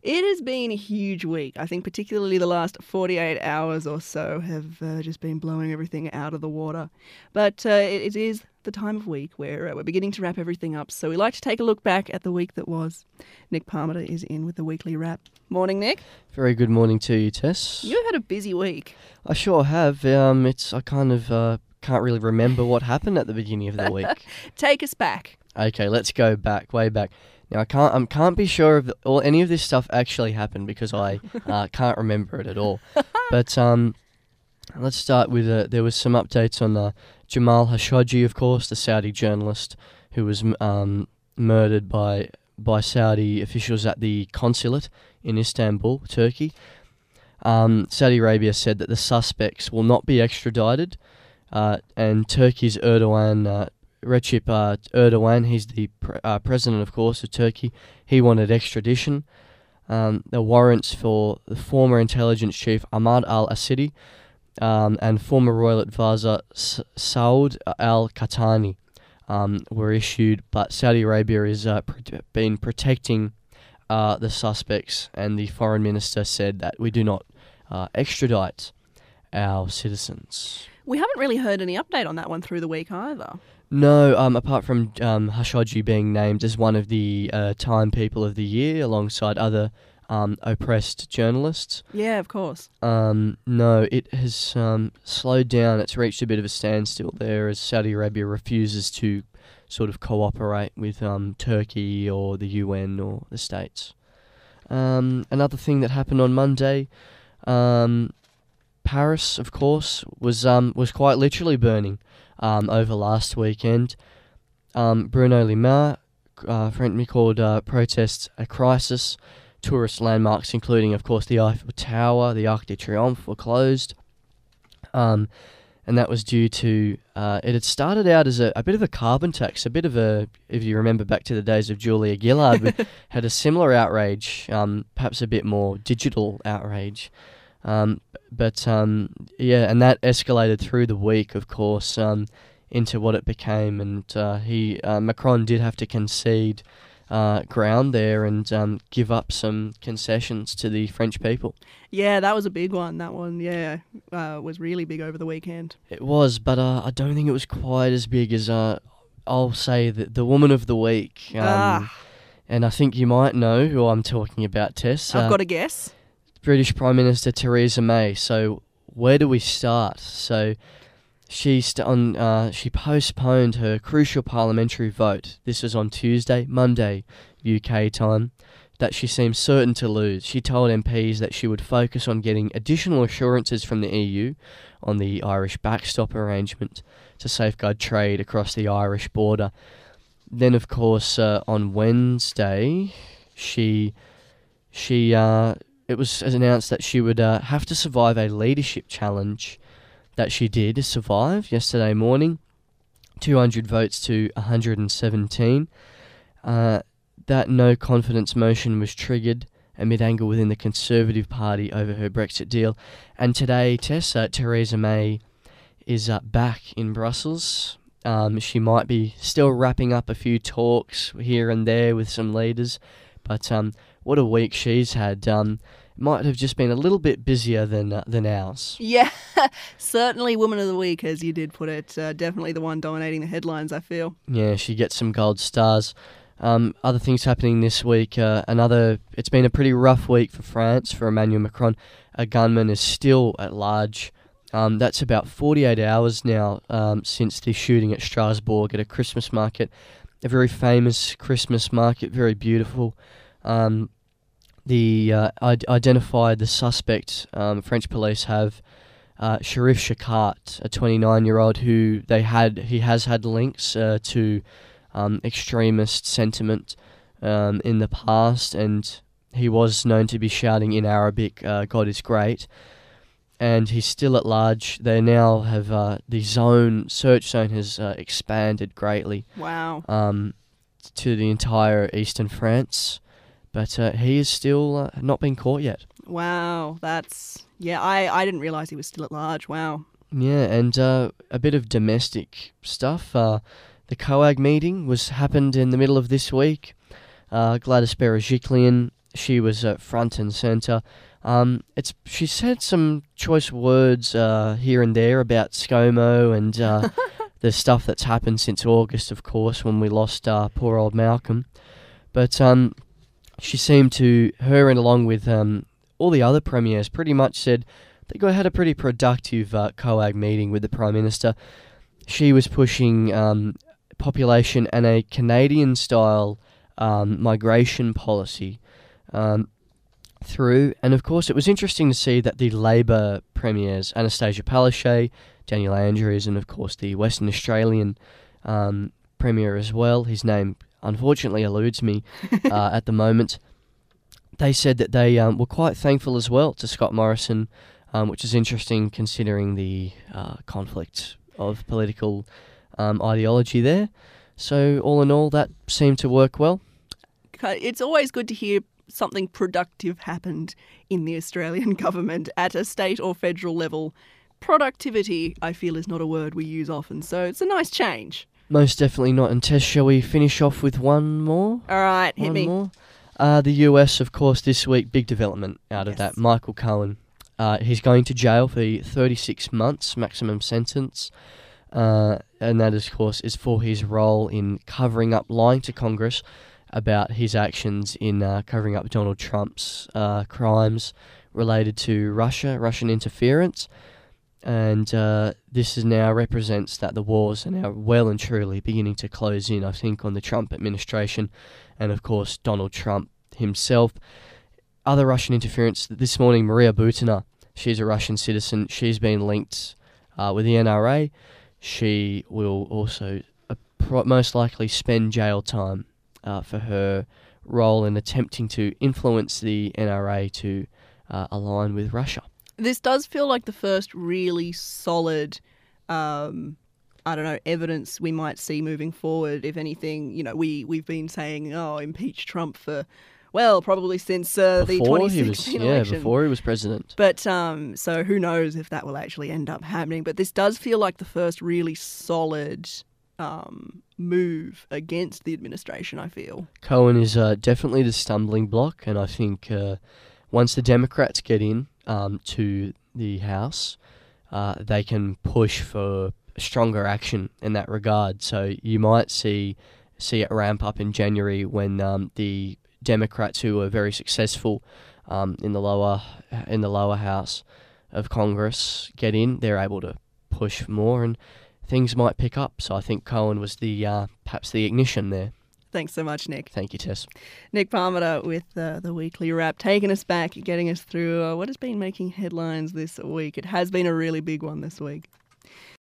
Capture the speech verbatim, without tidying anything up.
It has been a huge week. I think particularly the last forty-eight hours or so have uh, just been blowing everything out of the water. But uh, it, it is the time of week where uh, we're beginning to wrap everything up. So we like to take a look back at the week that was. Nick Parmiter is in with the weekly wrap. Morning, Nick. Very good morning to you, Tess. You've had a busy week. I sure have. Um, it's I kind of uh, can't really remember what happened at the beginning of the week. Take us back. Okay, let's go back, way back. Now I can't, I can't be sure if or any of this stuff actually happened because I uh, can't remember it at all. But um, let's start with uh, there was some updates on uh, Jamal Khashoggi, of course, the Saudi journalist who was um, murdered by by Saudi officials at the consulate in Istanbul, Turkey. Um, Saudi Arabia said that the suspects will not be extradited, uh, and Turkey's Erdogan. Uh, Recep uh, Erdogan, he's the pre- uh, president, of course, of Turkey. He wanted extradition. Um, the warrants for the former intelligence chief Ahmad al-Asidi um, and former royal advisor S- Saud al-Qahtani um, were issued, but Saudi Arabia has uh, pr- been protecting uh, the suspects, and the foreign minister said that we do not uh, extradite our citizens. We haven't really heard any update on that one through the week either. No, um, apart from um, Khashoggi being named as one of the uh, Time People of the Year alongside other um, oppressed journalists. Yeah, of course. Um, no, it has um, slowed down. It's reached a bit of a standstill there as Saudi Arabia refuses to sort of cooperate with um, Turkey or the U N or the States. Um, another thing that happened on Monday, um, Paris, of course, was um, was quite literally burning. Um, over last weekend, um, Bruno Le Maire, uh, frankly called uh, protests a crisis. Tourist landmarks, including, of course, the Eiffel Tower, the Arc de Triomphe, were closed. Um, and that was due to, uh, it had started out as a, a bit of a carbon tax, a bit of a, if you remember back to the days of Julia Gillard, we had a similar outrage, um, perhaps a bit more digital outrage. Um, but, um, yeah, and that escalated through the week, of course, um, into what it became. And uh, he uh, Macron did have to concede uh, ground there and um, give up some concessions to the French people. Yeah, that was a big one. That one, yeah, uh, was really big over the weekend. It was, but uh, I don't think it was quite as big as, uh, I'll say, the, the Woman of the Week. Um, ah. And I think you might know who I'm talking about, Tess. I've uh, got a guess. British Prime Minister Theresa May. So where do we start? So she st- on uh, she postponed her crucial parliamentary vote. This was on Tuesday, Monday, U K time, that she seemed certain to lose. She told M Ps that she would focus on getting additional assurances from the E U on the Irish backstop arrangement to safeguard trade across the Irish border. Then, of course, uh, on Wednesday, she she. Uh, It was announced that she would uh, have to survive a leadership challenge that she did survive yesterday morning. two hundred votes to one hundred seventeen. Uh, that no confidence motion was triggered amid anger within the Conservative Party over her Brexit deal. And today, Tessa, Theresa May is uh, back in Brussels. Um, she might be still wrapping up a few talks here and there with some leaders. But um, what a week she's had. Um, might have just been a little bit busier than uh, than ours. Yeah, certainly Woman of the Week, as you did put it. Uh, definitely the one dominating the headlines, I feel. Yeah, she gets some gold stars. Um, other things happening this week. Uh, another. It's been a pretty rough week for France, for Emmanuel Macron. A gunman is still at large. Um, that's about forty-eight hours now um, since the shooting at Strasbourg at a Christmas market. A very famous Christmas market, very beautiful. Um, the uh, Id- identified the suspect. Um, French police have uh, Sharif Shakart, a twenty-nine-year-old who they had. He has had links uh, to um, extremist sentiment um, in the past, and he was known to be shouting in Arabic, uh, "God is great." And he's still at large. They now have uh, the zone search zone has uh, expanded greatly. Wow. Um, to the entire eastern France, but uh, he is still uh, not been caught yet. Wow, that's yeah. I, I didn't realise he was still at large. Wow. Yeah, and uh, a bit of domestic stuff. Uh, the COAG meeting was happened in the middle of this week. Uh, Gladys Berejiklian she was uh, front and centre. Um, it's she said some choice words uh, here and there about ScoMo and uh, the stuff that's happened since August, of course, when we lost uh, poor old Malcolm. But um, she seemed to, her and along with um, all the other premiers, pretty much said they got had a pretty productive uh, COAG meeting with the Prime Minister. She was pushing um, population and a Canadian-style um, migration policy um, through. And of course, it was interesting to see that the Labor premiers, Anastasia Palaszczuk, Daniel Andrews, and of course the Western Australian um, premier as well, his name unfortunately eludes me uh, at the moment, they said that they um, were quite thankful as well to Scott Morrison, um, which is interesting considering the uh, conflict of political um, ideology there. So all in all, that seemed to work well. It's always good to hear something productive happened in the Australian government at a state or federal level. Productivity, I feel, is not a word we use often, so it's a nice change. Most definitely not. And Tess, shall we finish off with one more? All right, hit one me. More? Uh, the U S, of course, this week, big development out of Yes. that. Michael Cohen. Uh, he's going to jail for thirty-six months, maximum sentence. Uh, and that, of course, is for his role in covering up, lying to Congress about his actions in uh, covering up Donald Trump's uh, crimes related to Russia, Russian interference. And uh, this is now represents that the wars are now well and truly beginning to close in, I think, on the Trump administration and, of course, Donald Trump himself. Other Russian interference this morning, Maria Butina, she's a Russian citizen. She's been linked uh, with the N R A. She will also uh, pro- most likely spend jail time uh, for her role in attempting to influence the N R A to uh, align with Russia. This does feel like the first really solid, um, I don't know, evidence we might see moving forward. If anything, you know, we, we've been saying, oh, impeach Trump for, well, probably since uh, the Before twenty he was, sixteen yeah, election. before he was president. But um, so who knows if that will actually end up happening. But this does feel like the first really solid um, move against the administration, I feel. Cohen is uh, definitely the stumbling block, and I think uh, once the Democrats get in um, to the House, uh, they can push for stronger action in that regard. So you might see see it ramp up in January when um, the Democrats, who were very successful um, in the lower in the lower house of Congress, get in. They're able to push more, and things might pick up. So I think Cohen was the uh, perhaps the ignition there. Thanks so much, Nick. Thank you, Tess. Nick Parmiter with uh, the Weekly Wrap, taking us back, getting us through uh, what has been making headlines this week. It has been a really big one this week.